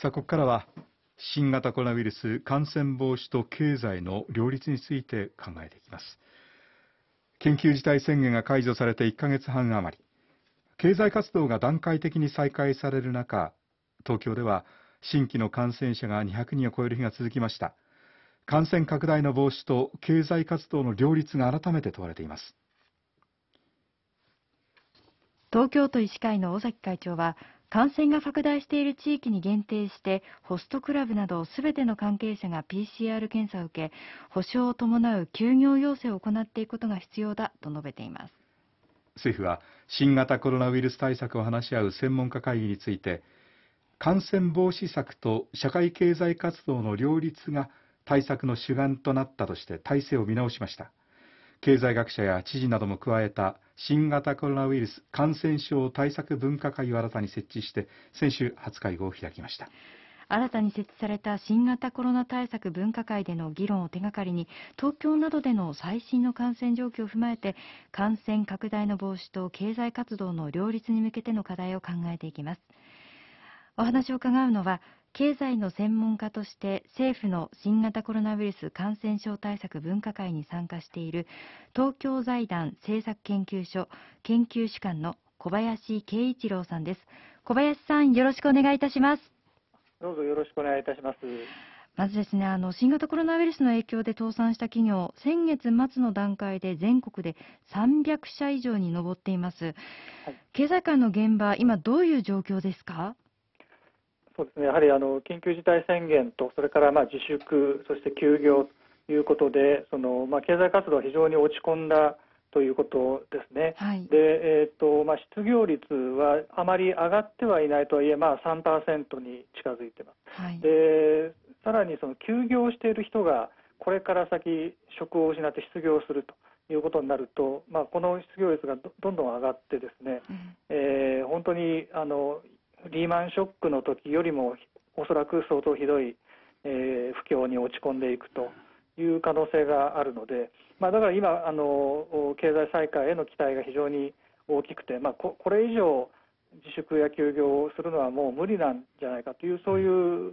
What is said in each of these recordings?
さあ、ここからは新型コロナウイルス感染防止と経済の両立について考えていきます。緊急事態宣言が解除されて1ヶ月半余り、経済活動が段階的に再開される中、東京では新規の感染者が200人を超える日が続きました。感染拡大の防止と経済活動の両立が改めて問われています。 東京都医師会の尾崎会長は、感染が拡大している地域に限定してホストクラブなどすべての関係者が PCR 検査を受け、保証を伴う休業要請を行っていくことが必要だと述べています。 政府は新型コロナウイルス対策を話し合う専門家会議について、感染防止策と社会経済活動の両立が対策の主眼となったとして体制を見直しました。経済学者や知事なども加えた新型コロナウイルス感染症対策分科会を新たに設置して、先週初会合を開きました。 新たに設置された新型コロナ対策分科会での議論を手がかりに、東京などでの最新の感染状況を踏まえて、感染拡大の防止と経済活動の両立に向けての課題を考えていきます。お話を伺うのは、経済の専門家として政府の新型コロナウイルス感染症対策分科会に参加している東京財団政策研究所研究主幹の小林慶一郎さんです。小林さん、よろしくお願いいたします。 どうぞよろしくお願いいたします。 まずですね、新型コロナウイルスの影響で倒産した企業、先月末の段階で全国で300社以上に上っています。はい、経済界の現場、今どういう状況ですか？ そうですね、やはり緊急事態宣言と、それから自粛、そして休業ということで、経済活動は非常に落ち込んだということですね。はい、で、失業率はあまり上がってはいないとはいえ、3% に近づいています。はい、で、さらに休業している人がこれから先職を失って失業するということになると、この失業率がどんどん上がってですね、本当にリーマンショックの時よりもおそらく相当ひどい、不況に落ち込んでいくという可能性があるので、だから今経済再開への期待が非常に大きくて、これ以上自粛や休業をするのはもう無理なんじゃないかという、そういう、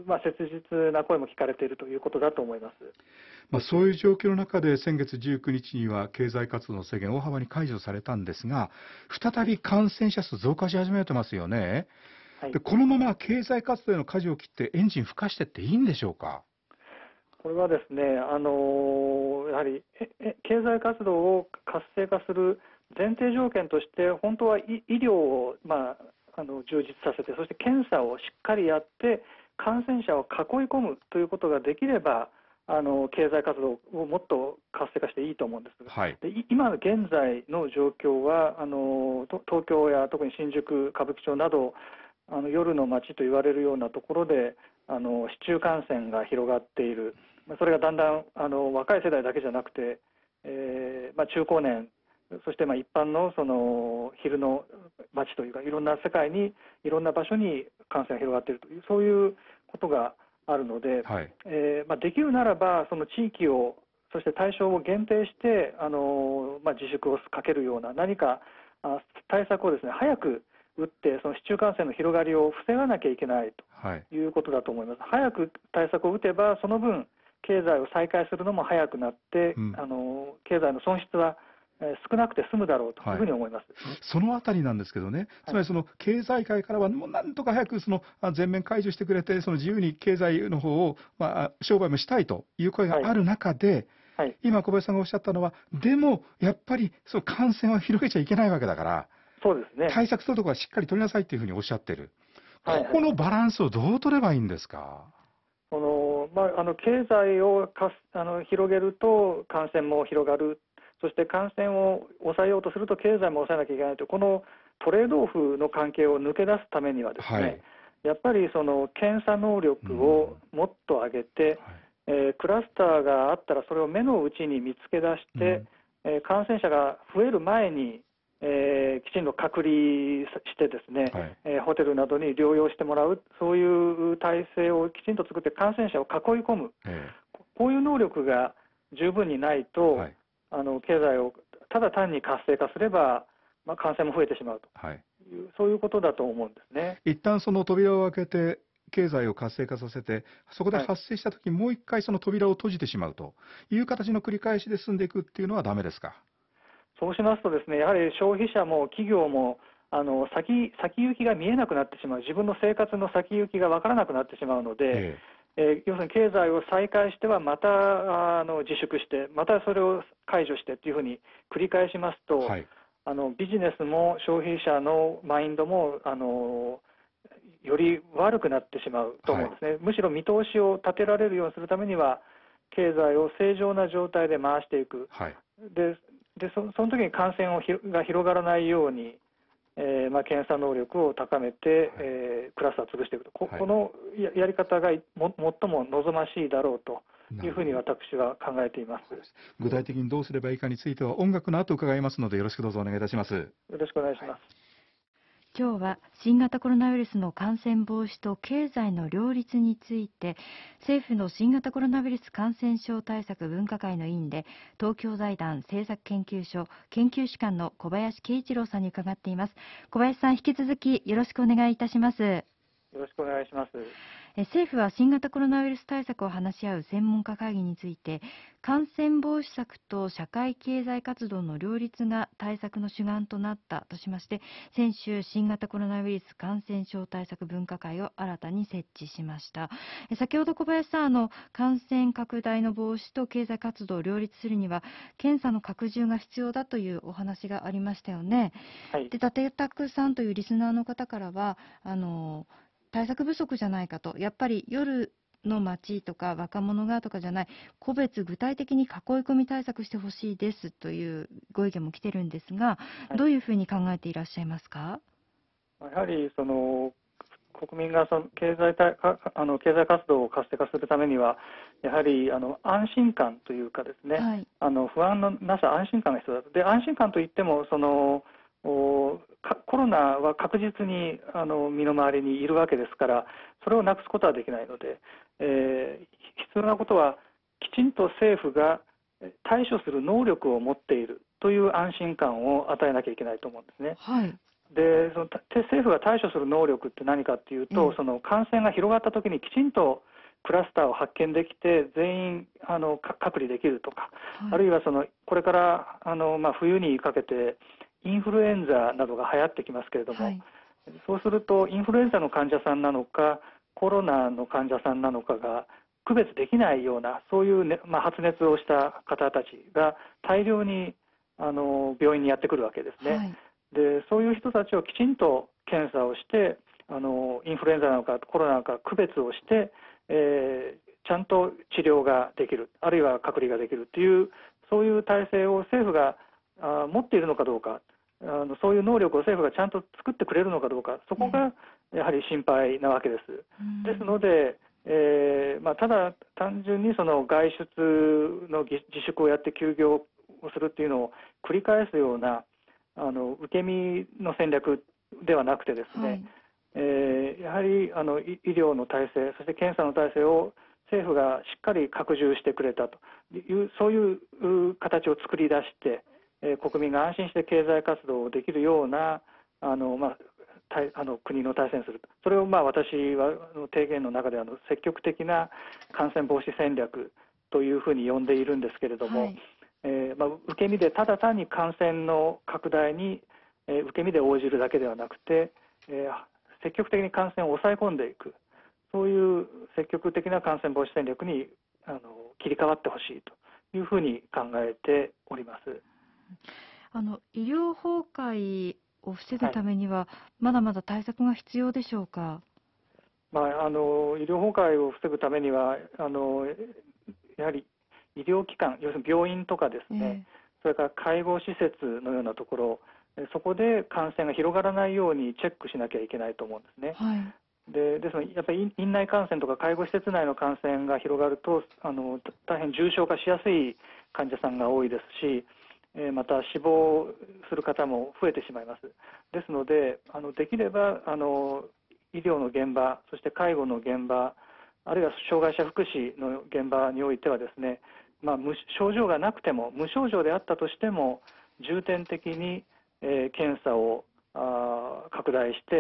切実な声も聞かれているということだと思います。 そういう状況の中で先月19日には経済活動の制限大幅に解除されたんですが、再び感染者数増加し始めてますよね。はい、でこのまま経済活動への舵を切ってエンジン吹かしてっていいんでしょうか？ これはですね、やはり経済活動を活性化する前提条件として、本当は医療を、充実させて、そして検査をしっかりやって感染者を囲い込むということができれば、経済活動をもっと活性化していいと思うんですが、はい、で今現在の状況は東京や特に新宿、歌舞伎町など夜の街と言われるようなところで市中感染が広がっている。それがだんだん若い世代だけじゃなくて、中高年、そして一般の昼の街というか、いろんな世界にいろんな場所に感染が広がっているという、そういうことがあるので、はい、できるならばその地域を、そして対象を限定して自粛をかけるような何か対策をですね、早く打ってその市中感染の広がりを防がなきゃいけないということだと思います。はい、早く対策を打てばその分経済を再開するのも早くなって、経済の損失は少なくて済むだろうというふうに思います。 はい、そのあたりなんですけどね、つまり経済界からはもうなんとか早く全面解除してくれて、自由に経済の方を、商売もしたいという声がある中で、はい、今小林さんがおっしゃったのは、でもやっぱり感染は広げちゃいけないわけだから、 そうですね、 対策するところはしっかり取りなさいというふうにおっしゃってる。ここのバランスをどう取ればいいんですか？ 経済を広げると感染も広がる、そして感染を抑えようとすると経済も抑えなきゃいけないという、このトレードオフの関係を抜け出すためにはですね、はい、やっぱり検査能力をもっと上げて、クラスターがあったらそれを目の内に見つけ出して、感染者が増える前にきちんと隔離してですね、はい、ホテルなどに療養してもらう、そういう体制をきちんと作って感染者を囲い込む、こういう能力が十分にないと、はい、経済をただ単に活性化すれば、感染も増えてしまうと、はい、そういうことだと思うんですね。 一旦その扉を開けて経済を活性化させて、そこで発生したとき、もう一回その扉を閉じてしまうという形の繰り返しで進んでいくっていうのはダメですか？ そうしますとですね、やはり消費者も企業も先行きが見えなくなってしまう、自分の生活の先行きが分からなくなってしまうので、要するに経済を再開してはまた自粛して、またそれを解除してというふうに繰り返しますと、 はい、 ビジネスも消費者のマインドもより悪くなってしまうと思うんですね、むしろ見通しを立てられるようにするためには、経済を正常な状態で回していく、その時に感染が広がらないように、検査能力を高めて、クラスターを潰していくと、このやり方が最も望ましいだろうというふうに私は考えています。 具体的にどうすればいいかについては音楽の後伺いますので、よろしくどうぞお願いいたします。 よろしくお願いします。 今日は新型コロナウイルスの感染防止と経済の両立について、政府の新型コロナウイルス感染症対策分科会の委員で、東京財団政策研究所研究主幹の小林慶一郎さんに伺っています。小林さん、引き続きよろしくお願いいたします。よろしくお願いします。 政府は新型コロナウイルス対策を話し合う専門家会議について、感染防止策と社会経済活動の両立が対策の主眼となったとしまして、先週新型コロナウイルス感染症対策分科会を新たに設置しました。先ほど小林さん、感染拡大の防止と経済活動を両立するには検査の拡充が必要だというお話がありましたよね。で、伊達拓さんというリスナーの方からは対策不足じゃないかと、やっぱり夜の街とか若者がとかじゃない、個別具体的に囲い込み対策してほしいですというご意見も来てるんですが、どういうふうに考えていらっしゃいますか？ やはり国民が経済活動を活性化するためには、やはり安心感というかですね、不安のなさ、安心感が必要だと。で、安心感といってもコロナは確実に身の回りにいるわけですから、それをなくすことはできないので、必要なことはきちんと政府が対処する能力を持っているという安心感を与えなきゃいけないと思うんですね。で、政府が対処する能力って何かっていうと、感染が広がったときにきちんとクラスターを発見できて全員隔離できるとか、あるいはこれから冬にかけてインフルエンザなどが流行ってきますけれども、そうするとインフルエンザの患者さんなのかコロナの患者さんなのかが区別できないような、そういう、発熱をした方たちが大量に病院にやってくるわけですね。で、そういう人たちをきちんと検査をしてインフルエンザなのかコロナなのか区別をして、ちゃんと治療ができる、あるいは隔離ができるという、そういう体制を政府が持っているのかどうか、そういう能力を政府がちゃんと作ってくれるのかどうか、そこがやはり心配なわけです。ですので、ただ単純に外出の自粛をやって休業をするっていうのを繰り返すような受け身の戦略ではなくてですね、やはり医療の体制、そして検査の体制を政府がしっかり拡充してくれたという、そういう形を作り出して、国民が安心して経済活動をできるような国の体制にする、それを私は提言の中で積極的な感染防止戦略というふうに呼んでいるんですけれども、受け身でただ単に感染の拡大に、受け身で応じるだけではなくて、積極的に感染を抑え込んでいく、そういう積極的な感染防止戦略に切り替わってほしいというふうに考えております。 医療崩壊を防ぐためには、まだまだ対策が必要でしょうか？ 医療崩壊を防ぐためにはやはり医療機関、要するに病院とかですね、それから介護施設のようなところ、そこで感染が広がらないようにチェックしなきゃいけないと思うんですね。ですので、やっぱり院内感染とか介護施設内の感染が広がると大変重症化しやすい患者さんが多いですし、また死亡する方も増えてしまいます。ですのでできれば医療の現場、そして介護の現場、あるいは障害者福祉の現場においてはですね、症状がなくても無症状であったとしても重点的に検査を拡大して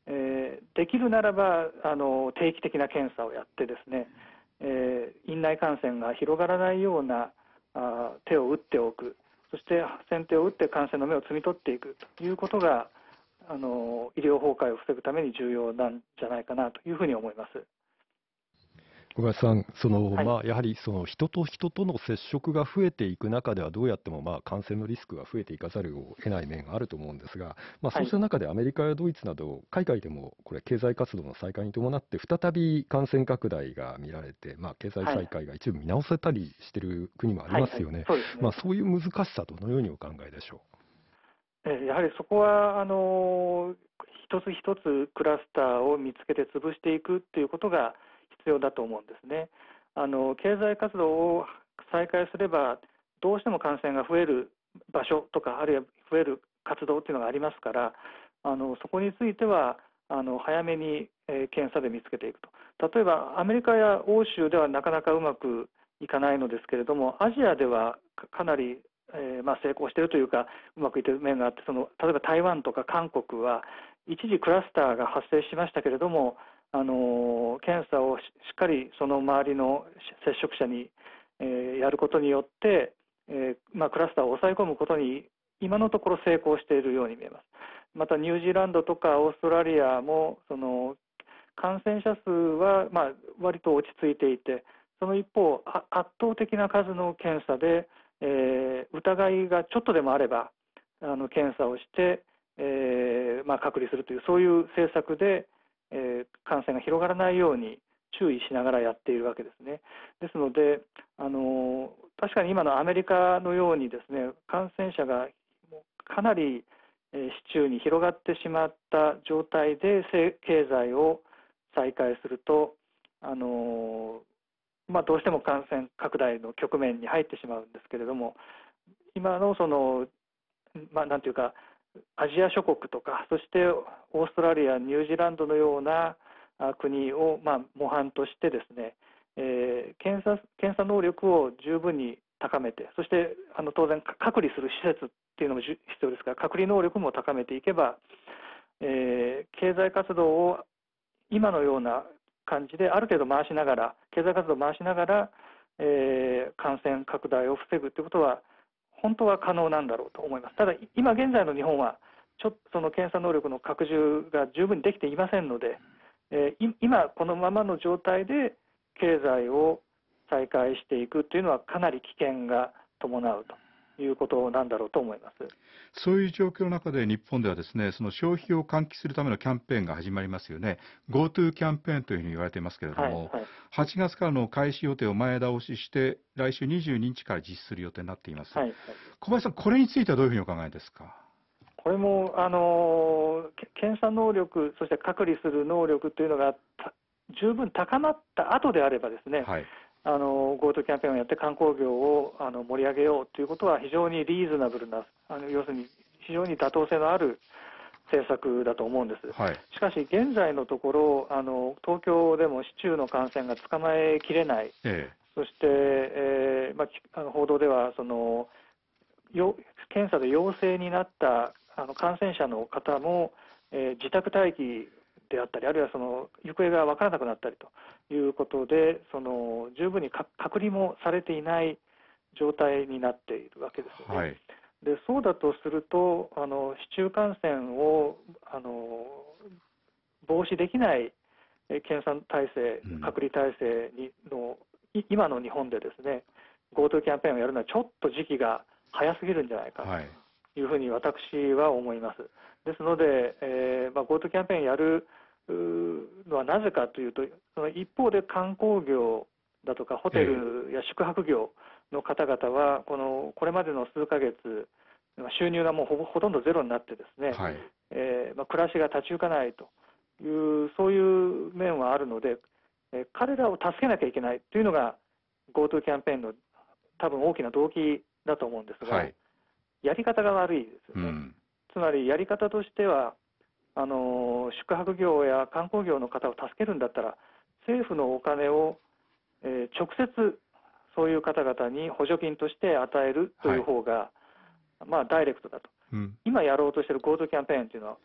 できるならば定期的な検査をやってですね、院内感染が広がらないような手を打っておく、そして先手を打って感染の芽を摘み取っていくということが医療崩壊を防ぐために重要なんじゃないかなというふうに思います。 小林さん、 はい、 やはり人と人との接触が増えていく中では、どうやっても感染のリスクが増えていかざるを得ない面があると思うんですが、そうした中でアメリカやドイツなど、海外でもこれ、経済活動の再開に伴って、再び感染拡大が見られて、経済再開が一部見直せたりしている国もありますよね。そういう難しさ、どのようにお考えでしょう。やはりそこは一つ一つクラスターを見つけて潰していくということが必要だと思うんですね。経済活動を再開すればどうしても感染が増える場所とか、あるいは増える活動というのがありますから、そこについては早めに検査で見つけていくと。例えばアメリカや欧州ではなかなかうまくいかないのですけれども、アジアではかなり成功しているというか、うまくいっている面があって、例えば台湾とか韓国は一時クラスターが発生しましたけれども、検査をしっかりその周りの接触者に、やることによって、クラスターを抑え込むことに今のところ成功しているように見えます。またニュージーランドとかオーストラリアも感染者数は割と落ち着いていて、その一方圧倒的な数の検査で、疑いがちょっとでもあれば検査をして、隔離するという、そういう政策で感染が広がらないように注意しながらやっているわけですね。ですので確かに今のアメリカのようにですね、感染者がかなり市中に広がってしまった状態で経済を再開するとどうしても感染拡大の局面に入ってしまうんですけれども、今のなんていうかアジア諸国とか、そしてオーストラリア、ニュージーランドのような国を模範としてですね、検査能力を十分に高めて、そして当然隔離する施設っていうのも必要ですから、隔離能力も高めていけば、経済活動を今のような感じである程度回しながら、経済活動を回しながら、感染拡大を防ぐということは本当は可能なんだろうと思います。ただ今現在の日本はちょっとその検査能力の拡充が十分にできていませんので、今このままの状態で経済を再開していくというのはかなり危険が伴うということなんだろうと思います。 そういう状況の中で日本ではですね、その消費を喚起するためのキャンペーンが始まりますよね。GoTo キャンペーンというふうに言われていますけれども、8月からの開始予定を前倒しして、来週22日から実施する予定になっています。小林さん、これについてはどういうふうにお考えですか。 これも検査能力、そして隔離する能力というのが十分高まった後であればですね、GoTo キャンペーンをやって観光業を盛り上げようということは非常にリーズナブルな、要するに非常に妥当性のある政策だと思うんです。しかし現在のところ東京でも市中の感染が捕まえきれない、そして、報道では検査で陽性になった感染者の方も、自宅待機であったり、あるいは行方が分からなくなったりということで、十分に隔離もされていない状態になっているわけですよね。でそうだとすると市中感染を防止できない検査体制、隔離体制の今の日本でですね、GoTo キャンペーンをやるのはちょっと時期が早すぎるんじゃないかというふうに私は思います。ですので、GoTo キャンペーンやるのはなぜかというと、その一方で観光業だとかホテルや宿泊業の方々はこれまでの数ヶ月収入がもうほとんどゼロになってですね、暮らしが立ち行かないというそういう面はあるので、彼らを助けなきゃいけないというのが GoTo キャンペーンの多分大きな動機だと思うんですが、やり方が悪いですよね。つまりやり方としては宿泊業や観光業の方を助けるんだったら政府のお金を、直接そういう方々に補助金として与えるという方が、ダイレクトだと。今やろうとしている GoTo キャンペーンというのは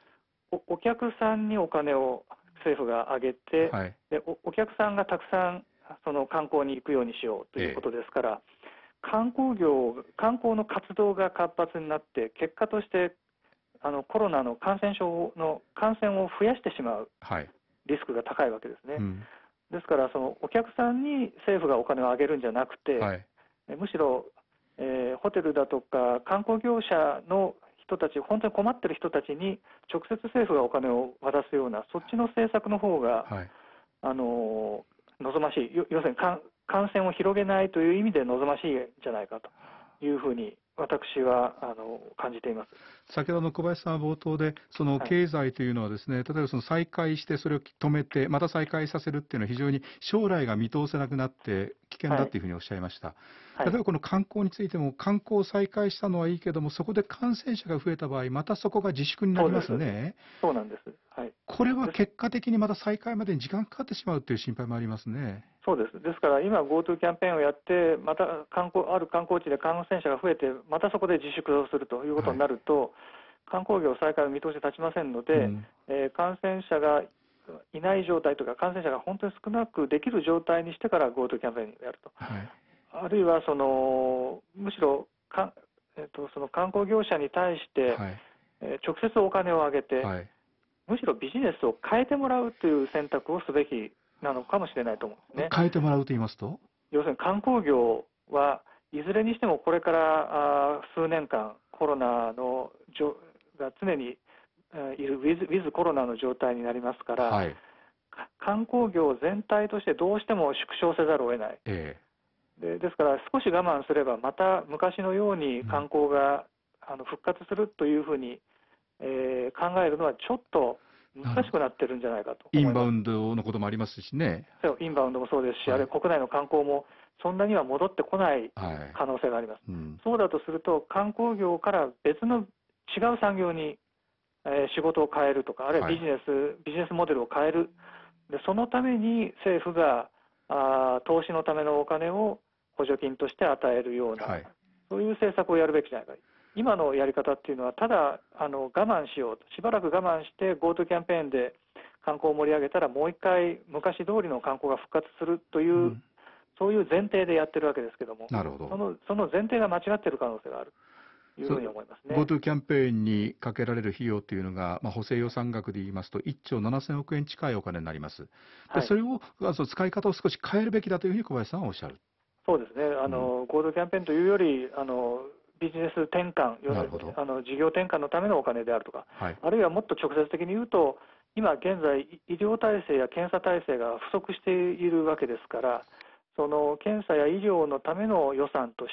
お客さんにお金を政府が上げて、 はい。 でお客さんがたくさんその観光に行くようにしようということですから、観光の活動が活発になって、結果としてコロナの感染症の感染を増やしてしまうはい。 リスクが高いわけですね。 うん。 ですからそのお客さんに政府がお金を上げるんじゃなくて、 はい。 むしろ、ホテルだとか観光業者の人たち、本当に困ってる人たちに直接政府がお金を渡すような、そっちの政策の方が、 はい。 望ましい、要するに感染を広げないという意味で望ましいんじゃないかというふうに私は感じています。 先ほどの小林さんは冒頭で、その経済というのはですね、例えばその再開してそれを止めて、また再開させるっていうのは非常に将来が見通せなくなって危険だっていうふうにおっしゃいました。 はい例えばこの観光についても、観光を再開したのはいいけども、そこで感染者が増えた場合、またそこが自粛になりますね。 そうなんです。はい。 これは結果的にまた再開までに時間かかってしまうという心配もありますね。 そうです。ですから今 GoTo キャンペーンをやって、またある観光地で感染者が増えて、またそこで自粛をするということになると、観光業再開の見通し立ちませんので、感染者がいない状態とか、感染者が本当に少なくできる状態にしてから GoTo キャンペーンをやると。 はい。 あるいはむしろその観光業者に対して、 はい。 直接お金をあげて、 はい。 むしろビジネスを変えてもらうという選択をすべきなのかもしれないと思うんですね。 変えてもらうと言いますと？ 要するに観光業はいずれにしてもこれから数年間コロナが常にいるウィズコロナの状態になりますから、 はい。 観光業全体としてどうしても縮小せざるを得ない。ですから少し我慢すればまた昔のように観光が復活するというふうに、考えるのはちょっと難しくなってるんじゃないかと思います。 インバウンドのこともありますしね。 そうインバウンドもそうですし、 はいあるいは国内の観光もそんなには戻ってこないはい。 可能性があります。 うん。 そうだとすると観光業から別の違う産業に、仕事を変えるとか、あるいはビジネスモデルを変える。でそのために政府が投資のためのお金を補助金として与えるような、 はい。 そういう政策をやるべきじゃないか。今のやり方っていうのは、ただ我慢しようと、しばらく我慢して GoTo キャンペーンで観光を盛り上げたら、もう一回昔通りの観光が復活するという、 うんそういう前提でやってるわけですけども、 なるほど。 その前提が間違っている可能性があるというふうに思いますね。 GoTo キャンペーンにかけられる費用というのが、補正予算額で言いますと、1兆7000億円近いお金になります。でそれを、使い方を少し変えるべきだというふうに小林さんはおっしゃる。 そうですね、GoTo キャンペーンというより、ビジネス転換、 なるほど事業転換のためのお金であるとか、 はい。 あるいはもっと直接的に言うと、今現在、医療体制や検査体制が不足しているわけですから、その検査や医療のための予算として、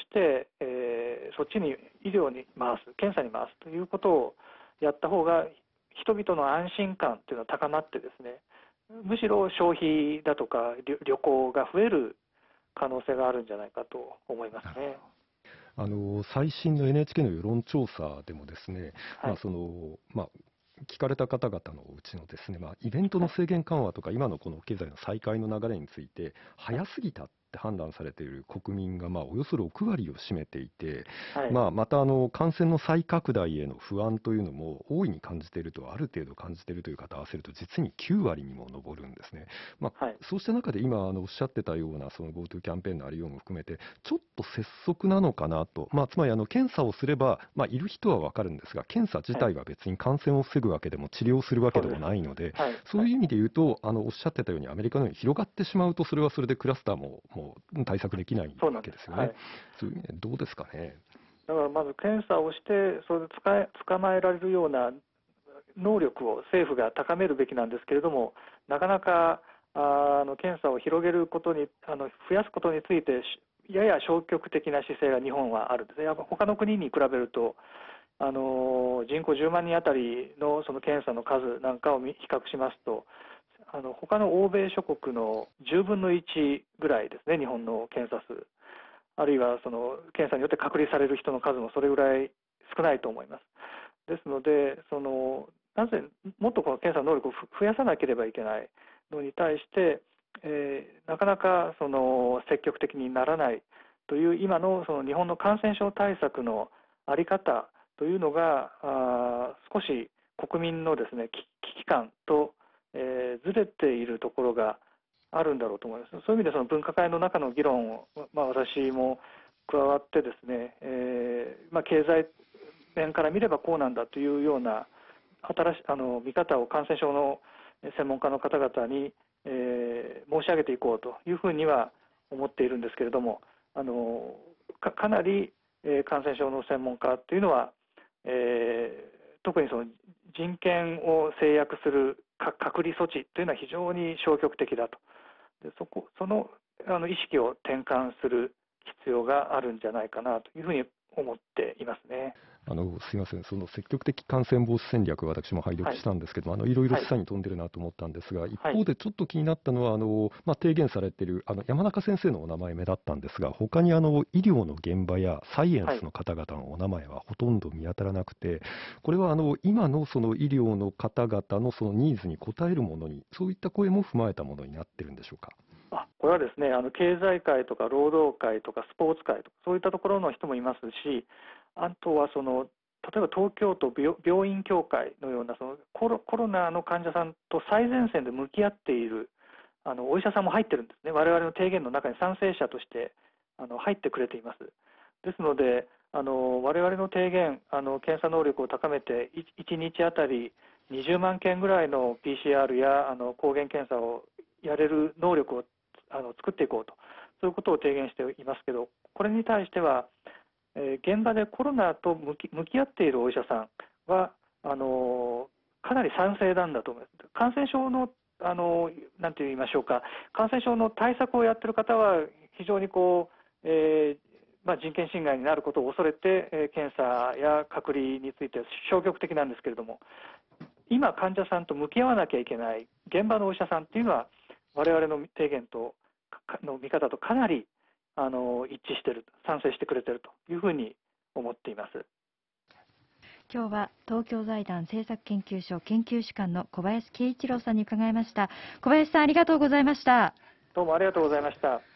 そっちに医療に回す、検査に回すということをやった方が、人々の安心感というのは高まってですね、むしろ消費だとか旅行が増える可能性があるんじゃないかと思いますね。 最新の NHK の世論調査でもですね、 はい聞かれた方々のうちのですね、イベントの制限緩和とか、今のこの経済の再開の流れについて、早すぎたって判断されている国民が、およそ6割を占めていて、 はいまた感染の再拡大への不安というのも大いに感じていると、ある程度感じているという方を合わせると、実に9割にも上るんですね。そうした中で今おっしゃってたようなその GoTo キャンペーンのありようも含めて、ちょっと拙速なのかなと、つまり検査をすれば、いる人は分かるんですが、検査自体は別に感染を防ぐわけでも治療するわけでもないので、そういう意味で言うと、おっしゃってたように、アメリカのように広がってしまうと、それはそれでクラスターも対策できないわけですよね。そういう意味でどうですかね。 だからまず検査をして、それで捕まえられるような能力を政府が高めるべきなんですけれども、なかなか検査を広げることに増やすことについてやや消極的な姿勢が日本はあるんですね。やっぱ他の国に比べると人口10万人あたりのその検査の数なんかを比較しますと、他の欧米諸国の10分の1ぐらいですね、日本の検査数。あるいはその検査によって隔離される人の数もそれぐらい少ないと思います。ですので、なぜもっとこの検査能力を増やさなければいけないのに対して、なかなか積極的にならないという今のその日本の感染症対策の在り方というのが少し国民のですね危機感と、ずれているところがあるんだろうと思います。そういう意味でその分科会の中の議論を、私も加わってですね、経済面から見ればこうなんだというような新しい見方を感染症の専門家の方々に、申し上げていこうというふうには思っているんですけれども、かなり、感染症の専門家というのは、特にその人権を制約する隔離措置というのは非常に消極的だと。でその意識を転換する必要があるんじゃないかなというふうに思っていますね。 すみません、その積極的感染防止戦略、私も拝読したんですけども、いろいろ示唆に富んでるなと思ったんですが、一方でちょっと気になったのは、提言されている山中先生のお名前目立ったんですが、他に医療の現場やサイエンスの方々のお名前はほとんど見当たらなくて、これは今のその医療の方々のそのニーズに応えるものに、そういった声も踏まえたものになっているんでしょうか。 これはですね、経済界とか労働界とかスポーツ界とかそういったところの人もいますし、あとは例えば東京都病院協会のようなコロナの患者さんと最前線で向き合っているお医者さんも入ってるんですね。我々の提言の中に賛成者として入ってくれています。ですので我々の提言検査能力を高めて1日あたり20万件ぐらいの PCR や抗原検査をやれる能力を作っていこうと、そういうことを提言していますけど、これに対しては現場でコロナと向き合っているお医者さんはかなり賛成なんだと思います。感染症のなんて言いましょうか、感染症の対策をやっている方は非常に人権侵害になることを恐れて、検査や隔離について消極的なんですけれども、今患者さんと向き合わなきゃいけない現場のお医者さんっていうのは我々の提言の見方とかなり一致している、賛成してくれているというふうに思っています。 今日は東京財団政策研究所研究主幹の小林慶一郎さんに伺いました。小林さん、ありがとうございました。 どうもありがとうございました。